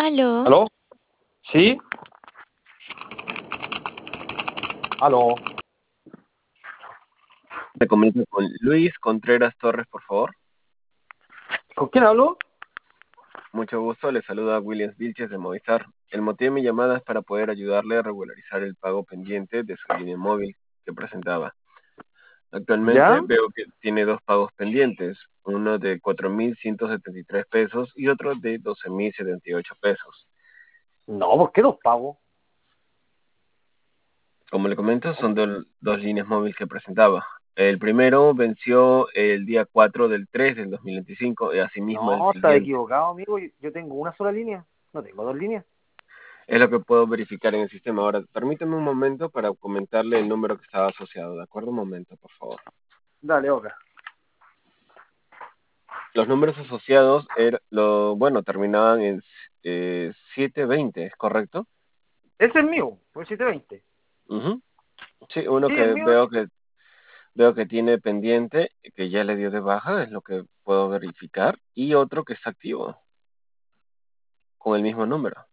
Aló, ¿Aló? ¿Sí? ¿Aló? Me comunico con Luis Contreras Torres, por favor. ¿Con quién hablo? Mucho gusto, le saluda Williams Vilches de Movistar. El motivo de mi llamada es para poder ayudarle a regularizar el pago pendiente de su línea móvil que presentaba. Actualmente ¿Ya? veo que tiene dos pagos pendientes, uno de 4.173 pesos y otro de 12.078 pesos. No, ¿por qué los pago? Como le comento, son dos líneas móviles que presentaba. El primero venció el día 4 del 3 del 2025 y asimismo el No, está siguiente. equivocado, amigo. Yo tengo una sola línea. No tengo dos líneas. Es lo que puedo verificar en el sistema. Ahora, permítame un momento para comentarle el número que estaba asociado. ¿De acuerdo? Un momento, por favor. Dale, Oca. Los números asociados, terminaban en 720, ¿es correcto? Ese es mío, pues 720. Ujú. Sí, uno Sí, el que mío es. veo que tiene pendiente, que ya le dio de baja, es lo que puedo verificar, y otro que está activo, con el mismo número.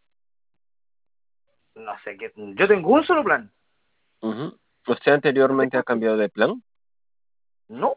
No sé qué. Yo tengo un solo plan. Ujú. ¿Usted No anteriormente ha tengo. cambiado de plan? No.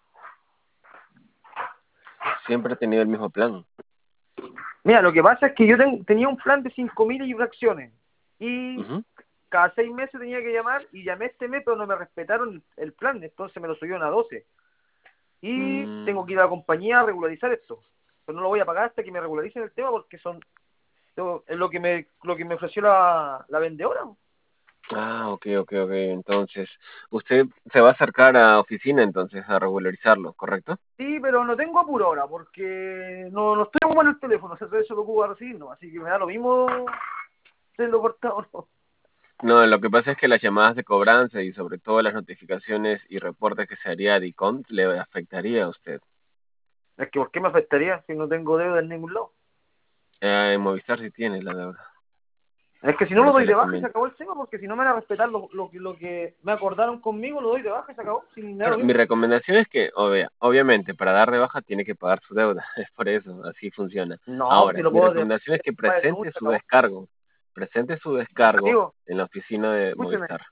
Siempre ha tenido el mismo plan. Mira, lo que pasa es que yo tenía un plan de 5.000 y fracciones. Y Ujú. cada 6 meses tenía que llamar y llamé este mes, pero no me respetaron el plan. Entonces me lo subieron a 12. Y Mm. tengo que ir a la compañía a regularizar esto. Pero no lo voy a pagar hasta que me regularicen el tema porque es lo que me ofreció la vendedora. Ah, ok. Entonces, usted se va a acercar a oficina entonces a regularizarlo, ¿correcto? Sí, pero no tengo apuro ahora porque no estoy ocupando el teléfono, o sea, eso lo puedo recibir, ¿no? Así que me da lo mismo serlo cortado, ¿no? No, lo que pasa es que las llamadas de cobranza y sobre todo las notificaciones y reportes que se haría a DICOM le afectaría a usted. Es que ¿por qué me afectaría si no tengo deuda en ningún lado? En Movistar sí tiene la deuda, Es que si no por lo eso doy de le baja y se comento. acabó el tema, porque si no me van a respetar lo que me acordaron conmigo, lo doy de baja y se acabó, sin nada lo Claro, mi mismo. recomendación es que, obviamente, para dar de baja tiene que pagar su deuda, es por eso, así funciona. No, si Ahora, lo mi puedo de recomendación es que baja el número, se acabó. presente su descargo Amigo, en la oficina de escúcheme, Movistar.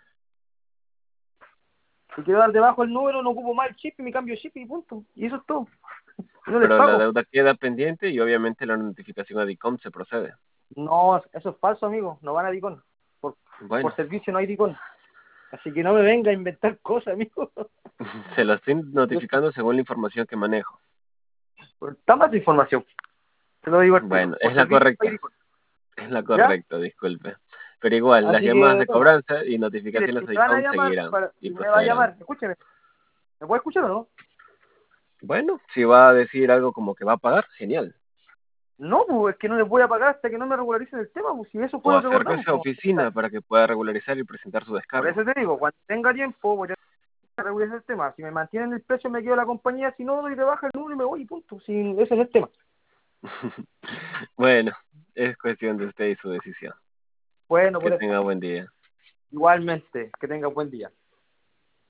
si quiero dar debajo el número, no ocupo más el chip y me cambio de chip y punto. Y eso es todo. Y no les Pero la pago. deuda queda pendiente y obviamente la notificación a DICOM se procede. No, eso es falso, amigo. No van a Dicon. Por Bueno, servicio no hay Dicon. Así que no me venga a inventar cosas, amigo. se lo estoy notificando según la información que manejo. Está más información. Te lo digo al tiro. Bueno, Por servicio no hay Dicon. es la ¿Ya? correcta, disculpe. Pero igual, las Así llamadas que, de bueno, cobranza y mire, notificaciones si a me van a DICOM llamar, seguirán y si me va a procederán. llamar, escúcheme. ¿Me puede escuchar o no? Bueno, si va a decir algo como que va a pagar, genial. No, pues es que no les voy a pagar hasta que no me regularicen el tema, pues si eso O fue lo que acordamos. acérquese a oficina para que pueda regularizar y presentar su Por descargo. eso te digo, cuando tenga tiempo voy a regularizar el tema. Si me mantienen el precio me quedo en la compañía, si no doy de baja el número y me voy y punto. Si ese es el tema. Bueno, es cuestión de usted y su decisión. Bueno, Que por eso. tenga buen día. Igualmente, que tenga buen día.